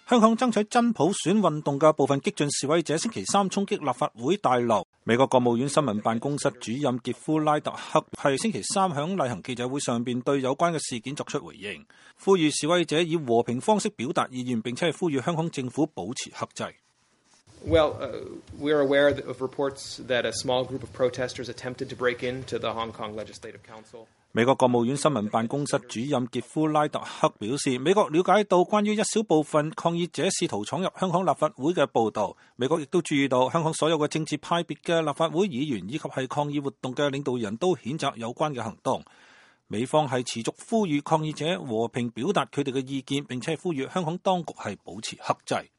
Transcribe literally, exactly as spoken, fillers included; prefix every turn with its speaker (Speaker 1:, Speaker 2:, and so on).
Speaker 1: 香港爭取真普選運動嘅部分激進示威者星期三衝擊立法會大樓。美國國務院新聞辦公室主任傑夫拉特克係星期三響例行記者會上邊對有關嘅事件作出回應，呼籲示威者以和平方式表達意願，並且係呼籲香港政府保持克制。
Speaker 2: Well, uh, we are aware of reports that a small group of protesters attempted to break into the Hong Kong Legislative Council.
Speaker 1: 美國國務院新聞辦公室主任傑夫拉特克表示，美國了解到關於一小部分抗議者試圖闖入香港立法會嘅報導，美國亦都注意到香港所有嘅政治派別嘅立法會議員以及係抗議活動嘅領導人都譴責有關嘅行動。美方係持續呼籲抗議者和平表達佢哋嘅意見，並且呼籲香港當局係保持克制。